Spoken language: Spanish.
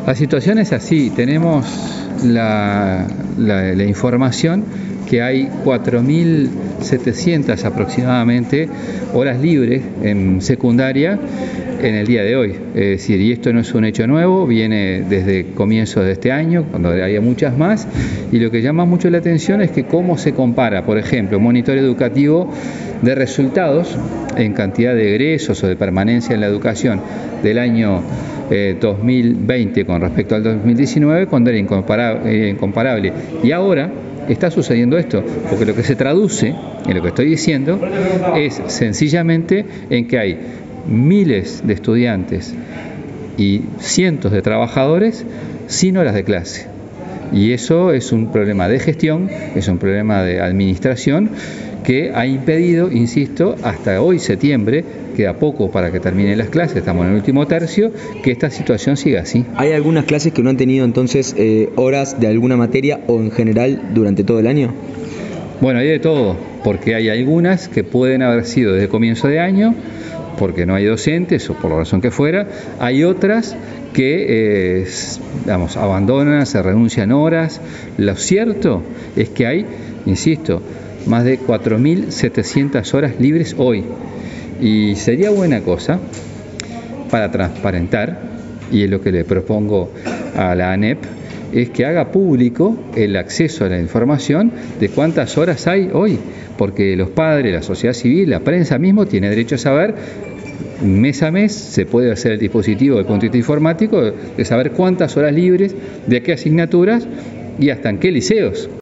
La situación es así, tenemos la información que hay 4.700 aproximadamente horas libres en secundaria en el día de hoy. Es decir, y esto no es un hecho nuevo, viene desde comienzos de este año, cuando había muchas más, y lo que llama mucho la atención es que cómo se compara, por ejemplo, un monitoreo educativo de resultados en cantidad de egresos o de permanencia en la educación del año 2020 con respecto al 2019, cuando era incomparable. Y ahora está sucediendo esto, porque lo que se traduce en lo que estoy diciendo es sencillamente en que hay miles de estudiantes y cientos de trabajadores sin horas de clase. Y eso es un problema de gestión, es un problema de administración que ha impedido, insisto, hasta hoy septiembre, queda poco para que terminen las clases, estamos en el último tercio, que esta situación siga así. ¿Hay algunas clases que no han tenido entonces horas de alguna materia o en general durante todo el año? Bueno, hay de todo, porque hay algunas que pueden haber sido desde comienzo de año, porque no hay docentes o por la razón que fuera. Hay otras que abandonan, se renuncian horas. Lo cierto es que hay, insisto, más de 4.700 horas libres hoy. Y sería buena cosa para transparentar, y es lo que le propongo a la ANEP, es que haga público el acceso a la información de cuántas horas hay hoy, porque los padres, la sociedad civil, la prensa mismo tiene derecho a saber, mes a mes se puede hacer el dispositivo del punto de vista informático de saber cuántas horas libres, de qué asignaturas y hasta en qué liceos.